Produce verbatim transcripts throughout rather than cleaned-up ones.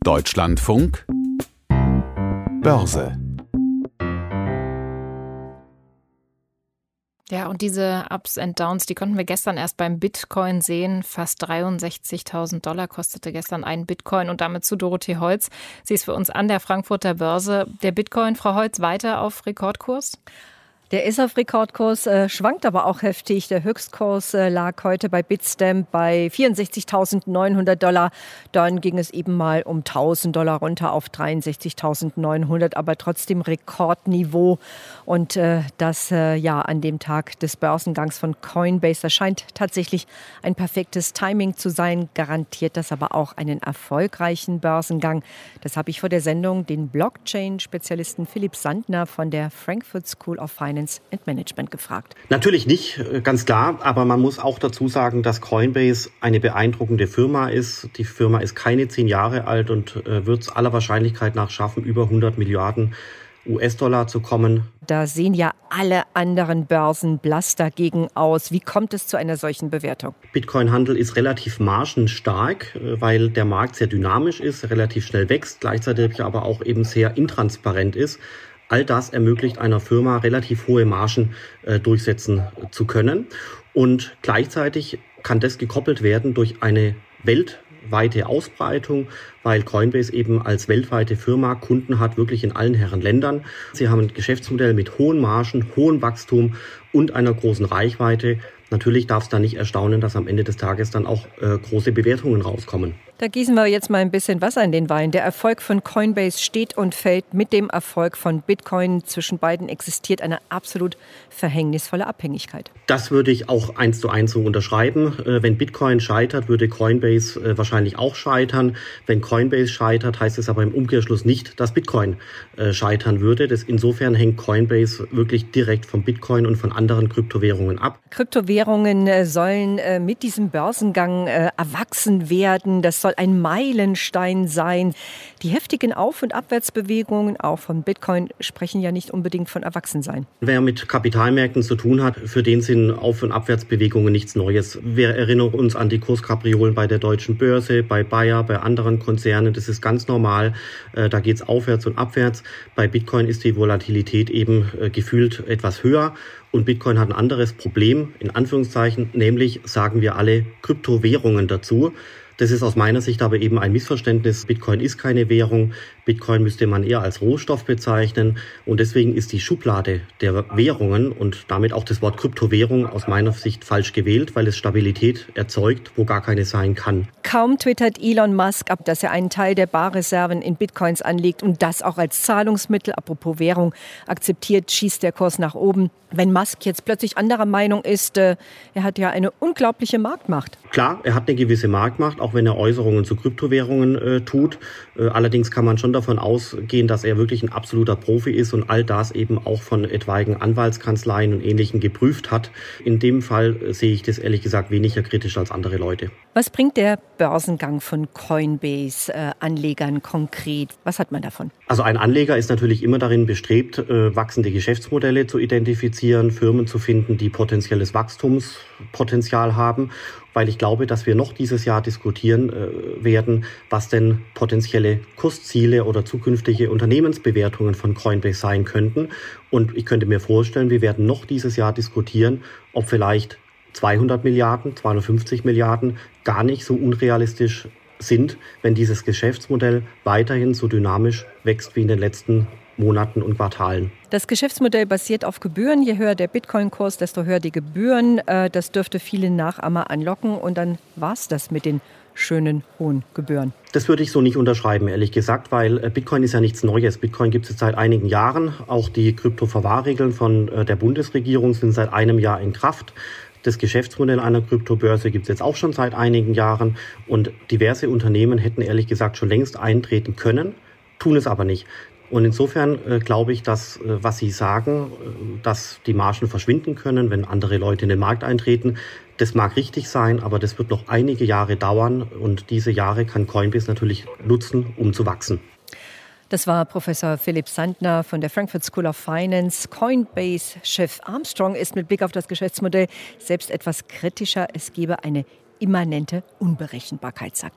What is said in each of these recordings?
Deutschlandfunk Börse. Ja, und diese Ups and Downs, die konnten wir gestern erst beim Bitcoin sehen. Fast dreiundsechzigtausend Dollar kostete gestern ein Bitcoin und damit zu Dorothee Holz. Sie ist für uns an der Frankfurter Börse. Der Bitcoin, Frau Holz, weiter auf Rekordkurs? Der ist auf Rekordkurs, äh, schwankt aber auch heftig. Der Höchstkurs äh, lag heute bei Bitstamp bei vierundsechzigtausendneunhundert Dollar. Dann ging es eben mal um tausend Dollar runter auf dreiundsechzigtausendneunhundert, aber trotzdem Rekordniveau. Und äh, das äh, ja an dem Tag des Börsengangs von Coinbase. Das scheint tatsächlich ein perfektes Timing zu sein, garantiert das aber auch einen erfolgreichen Börsengang. Das habe ich vor der Sendung den Blockchain-Spezialisten Philipp Sandner von der Frankfurt School of Finance and Management gefragt. Natürlich nicht, ganz klar, aber man muss auch dazu sagen, dass Coinbase eine beeindruckende Firma ist. Die Firma ist keine zehn Jahre alt und äh, wird es aller Wahrscheinlichkeit nach schaffen, über hundert Milliarden U S-Dollar zu kommen. Da sehen ja alle anderen Börsen blass dagegen aus. Wie kommt es zu einer solchen Bewertung? Bitcoin-Handel ist relativ margenstark, weil der Markt sehr dynamisch ist, relativ schnell wächst, gleichzeitig aber auch eben sehr intransparent ist. All das ermöglicht einer Firma, relativ hohe Margen äh, durchsetzen zu können. Und gleichzeitig kann das gekoppelt werden durch eine weltweite Ausbreitung, weil Coinbase eben als weltweite Firma Kunden hat, wirklich in allen Herren Ländern. Sie haben ein Geschäftsmodell mit hohen Margen, hohem Wachstum und einer großen Reichweite. Natürlich darf es da nicht erstaunen, dass am Ende des Tages dann auch äh, große Bewertungen rauskommen. Da gießen wir jetzt mal ein bisschen Wasser in den Wein. Der Erfolg von Coinbase steht und fällt mit dem Erfolg von Bitcoin. Zwischen beiden existiert eine absolut verhängnisvolle Abhängigkeit. Das würde ich auch eins zu eins so unterschreiben. Äh, wenn Bitcoin scheitert, würde Coinbase äh, wahrscheinlich auch scheitern. Wenn Coinbase scheitert, heißt es aber im Umkehrschluss nicht, dass Bitcoin äh, scheitern würde. Das, insofern hängt Coinbase wirklich direkt vom Bitcoin und von anderen Kryptowährungen ab. Kryptowährungen äh, sollen äh, mit diesem Börsengang äh, erwachsen werden. Das soll ein Meilenstein sein. Die heftigen Auf- und Abwärtsbewegungen auch von Bitcoin sprechen ja nicht unbedingt von Erwachsensein. Wer mit Kapitalmärkten zu tun hat, für den sind Auf- und Abwärtsbewegungen nichts Neues. Wir erinnern uns an die Kurskapriolen bei der Deutschen Börse, bei Bayer, bei anderen Konzernen. Das ist ganz normal. Da geht es aufwärts und abwärts. Bei Bitcoin ist die Volatilität eben gefühlt etwas höher. Und Bitcoin hat ein anderes Problem, in Anführungszeichen, nämlich sagen wir alle Kryptowährungen dazu. Das ist aus meiner Sicht aber eben ein Missverständnis. Bitcoin ist keine Währung. Bitcoin müsste man eher als Rohstoff bezeichnen. Und deswegen ist die Schublade der Währungen und damit auch das Wort Kryptowährung aus meiner Sicht falsch gewählt, weil es Stabilität erzeugt, wo gar keine sein kann. Kaum twittert Elon Musk ab, dass er einen Teil der Barreserven in Bitcoins anlegt und das auch als Zahlungsmittel, apropos Währung, akzeptiert, schießt der Kurs nach oben. Wenn Musk jetzt plötzlich anderer Meinung ist, äh, er hat ja eine unglaubliche Marktmacht. Klar, er hat eine gewisse Marktmacht, auch wenn er Äußerungen zu Kryptowährungen äh, tut. Äh, allerdings kann man schon davon ausgehen, dass er wirklich ein absoluter Profi ist und all das eben auch von etwaigen Anwaltskanzleien und Ähnlichem geprüft hat. In dem Fall äh, sehe ich das ehrlich gesagt weniger kritisch als andere Leute. Was bringt der Börsengang von Coinbase äh, Anlegern konkret? Was hat man davon? Also ein Anleger ist natürlich immer darin bestrebt, äh, wachsende Geschäftsmodelle zu identifizieren, Firmen zu finden, die potenzielles Wachstumspotenzial haben. Weil ich glaube, dass wir noch dieses Jahr diskutieren äh, werden, was denn potenzielle Kursziele oder zukünftige Unternehmensbewertungen von Coinbase sein könnten. Und ich könnte mir vorstellen, wir werden noch dieses Jahr diskutieren, ob vielleicht zweihundert Milliarden, zweihundertfünfzig Milliarden gar nicht so unrealistisch sind, wenn dieses Geschäftsmodell weiterhin so dynamisch wächst wie in den letzten Monaten und Quartalen. Das Geschäftsmodell basiert auf Gebühren. Je höher der Bitcoin-Kurs, desto höher die Gebühren. Das dürfte viele Nachahmer anlocken. Und dann war es das mit den schönen hohen Gebühren. Das würde ich so nicht unterschreiben, ehrlich gesagt, weil Bitcoin ist ja nichts Neues. Bitcoin gibt es seit einigen Jahren. Auch die Kryptoverwahrregeln von der Bundesregierung sind seit einem Jahr in Kraft. Das Geschäftsmodell einer Kryptobörse gibt es jetzt auch schon seit einigen Jahren. Und diverse Unternehmen hätten ehrlich gesagt schon längst eintreten können, tun es aber nicht. Und insofern äh, glaube ich, dass, äh, was Sie sagen, äh, dass die Margen verschwinden können, wenn andere Leute in den Markt eintreten, das mag richtig sein, aber das wird noch einige Jahre dauern. Und diese Jahre kann Coinbase natürlich nutzen, um zu wachsen. Das war Professor Philipp Sandner von der Frankfurt School of Finance. Coinbase-Chef Armstrong ist mit Blick auf das Geschäftsmodell selbst etwas kritischer. Es gebe eine immanente Unberechenbarkeit, sagt er.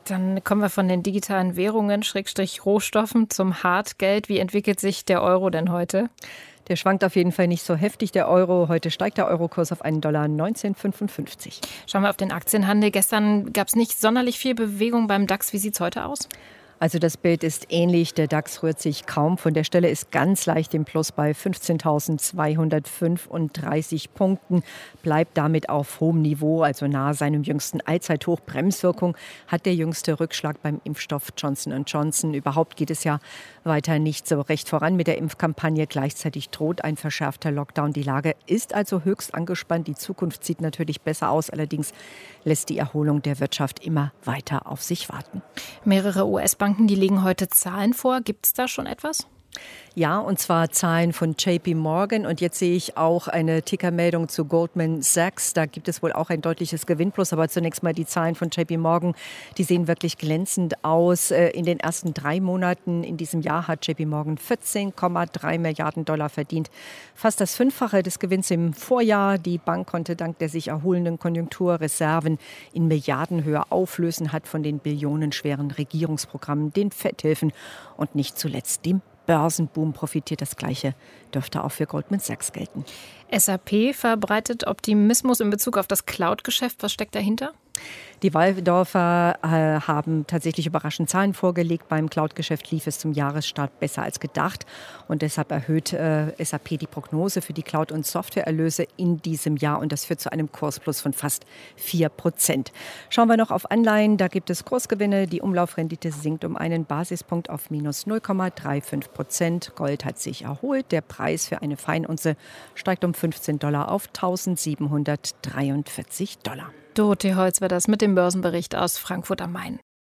Dann kommen wir von den digitalen Währungen, Schrägstrich Rohstoffen zum Hartgeld. Wie entwickelt sich der Euro denn heute? Der schwankt auf jeden Fall nicht so heftig, der Euro. Heute steigt der Eurokurs auf einen Dollar neunzehn Komma fünfundfünfzig. Schauen wir auf den Aktienhandel. Gestern gab es nicht sonderlich viel Bewegung beim DAX. Wie sieht es heute aus? Also das Bild ist ähnlich. Der DAX rührt sich kaum von der Stelle, ist ganz leicht im Plus bei fünfzehntausendzweihundertfünfunddreißig Punkten, bleibt damit auf hohem Niveau, also nahe seinem jüngsten Allzeithoch. Bremswirkung hat der jüngste Rückschlag beim Impfstoff Johnson und Johnson. Überhaupt geht es ja weiter nicht so recht voran mit der Impfkampagne. Gleichzeitig droht ein verschärfter Lockdown. Die Lage ist also höchst angespannt. Die Zukunft sieht natürlich besser aus. Allerdings lässt die Erholung der Wirtschaft immer weiter auf sich warten. Mehrere U S-Banken, die legen heute Zahlen vor. Gibt es da schon etwas? Ja, und zwar Zahlen von J P Morgan. Und jetzt sehe ich auch eine Tickermeldung zu Goldman Sachs. Da gibt es wohl auch ein deutliches Gewinnplus. Aber zunächst mal die Zahlen von J P Morgan. Die sehen wirklich glänzend aus. In den ersten drei Monaten in diesem Jahr hat J P Morgan vierzehn Komma drei Milliarden Dollar verdient. Fast das Fünffache des Gewinns im Vorjahr. Die Bank konnte dank der sich erholenden Konjunktur Reserven in Milliardenhöhe auflösen, hat von den billionenschweren Regierungsprogrammen, den Fed-Hilfen und nicht zuletzt dem Börsenboom profitiert. Das Gleiche dürfte auch für Goldman Sachs gelten. S A P verbreitet Optimismus in Bezug auf das Cloud-Geschäft. Was steckt dahinter? Die Waldorfer äh, haben tatsächlich überraschend Zahlen vorgelegt. Beim Cloud-Geschäft lief es zum Jahresstart besser als gedacht. Und deshalb erhöht äh, S A P die Prognose für die Cloud- und Softwareerlöse in diesem Jahr. Und das führt zu einem Kursplus von fast vier Prozent. Schauen wir noch auf Anleihen. Da gibt es Kursgewinne. Die Umlaufrendite sinkt um einen Basispunkt auf minus null Komma fünfunddreißig Prozent. Gold hat sich erholt. Der Preis für eine Feinunze steigt um fünfzehn Dollar auf eintausendsiebenhundertdreiundvierzig Dollar. Dorothee Holz war das mit dem Börsenbericht aus Frankfurt am Main.